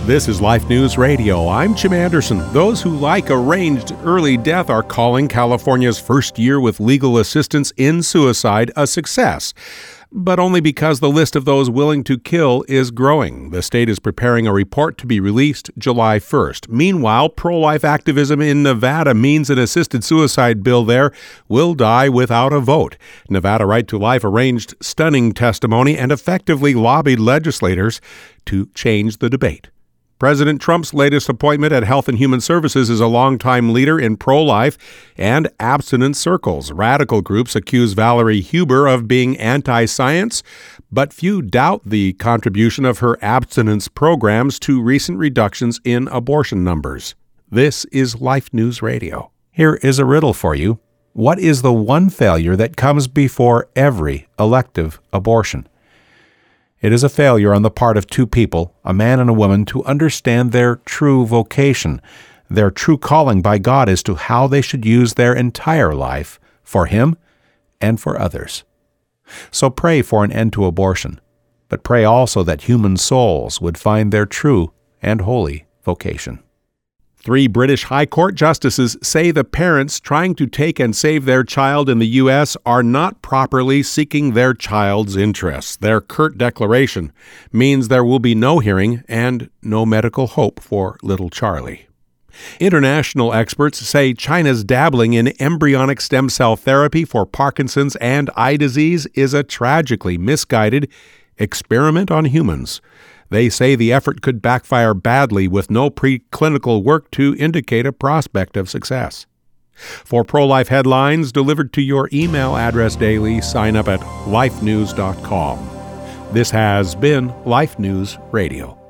This is Life News Radio. I'm Jim Anderson. Those who like arranged early death are calling California's first year with legal assistance in suicide a success, but only because the list of those willing to kill is growing. The state is preparing a report to be released July 1st. Meanwhile, pro-life activism in Nevada means an assisted suicide bill there will die without a vote. Nevada Right to Life arranged stunning testimony and effectively lobbied legislators to change the debate. President Trump's latest appointment at Health and Human Services is a longtime leader in pro-life and abstinence circles. Radical groups accuse Valerie Huber of being anti-science, but few doubt the contribution of her abstinence programs to recent reductions in abortion numbers. This is Life News Radio. Here is a riddle for you. What is the one failure that comes before every elective abortion? It is a failure on the part of two people, a man and a woman, to understand their true vocation, their true calling by God as to how they should use their entire life for Him and for others. So pray for an end to abortion, but pray also that human souls would find their true and holy vocation. 3 British High Court justices say the parents trying to take and save their child in the U.S. are not properly seeking their child's interests. Their curt declaration means there will be no hearing and no medical hope for little Charlie. International experts say China's dabbling in embryonic stem cell therapy for Parkinson's and eye disease is a tragically misguided experiment on humans. They say the effort could backfire badly with no preclinical work to indicate a prospect of success. For pro-life headlines delivered to your email address daily, sign up at lifenews.com. This has been Life News Radio.